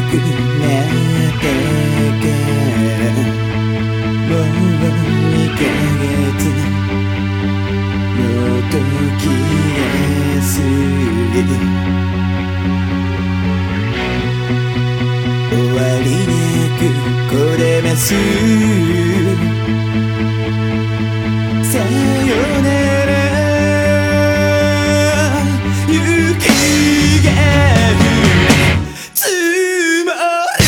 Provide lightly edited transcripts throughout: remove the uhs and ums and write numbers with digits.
くなったからもう2ヶ月の時が過ぎ終わりなくこれますさよなら雪が降り積もる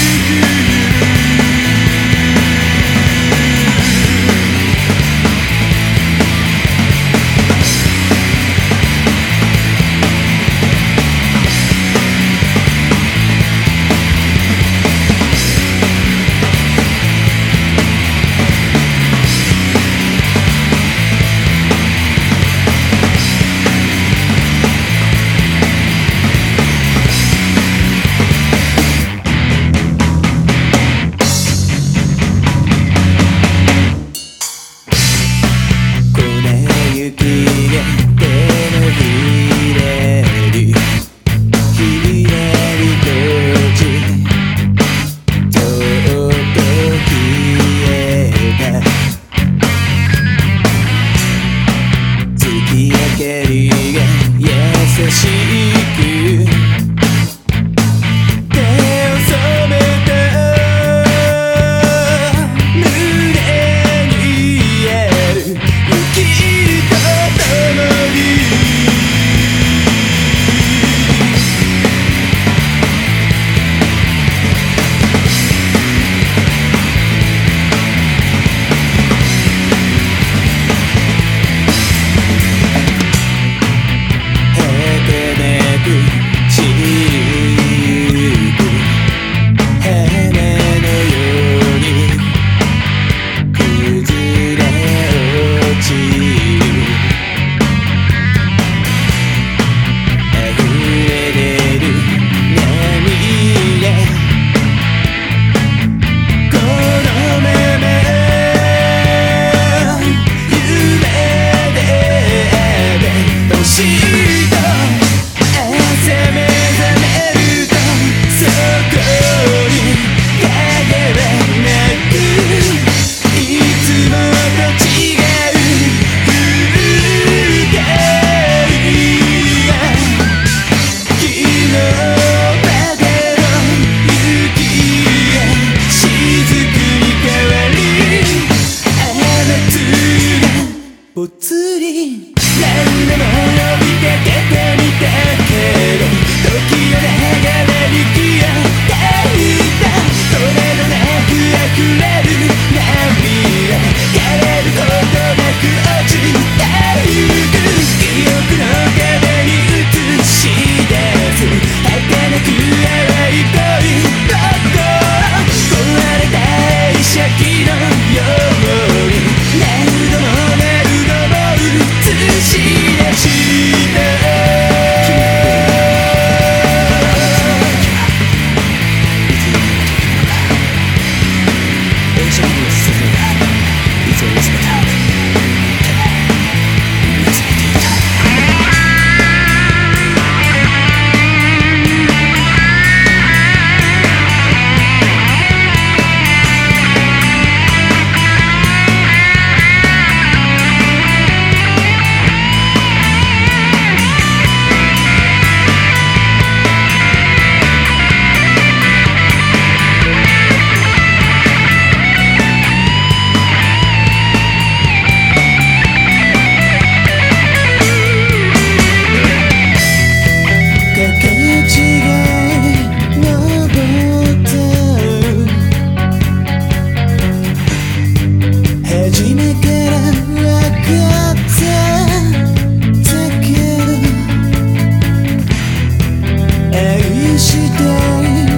優しく手を染めた胸にある雪とともにぽつり何度も呼びかけてみたけど時を流れに消えていたそれどなく溢れる涙枯れることなく落ちてゆく記憶の壁に映し出す儚く淡い恋心壊れた映写機のように何度も映し出した愛して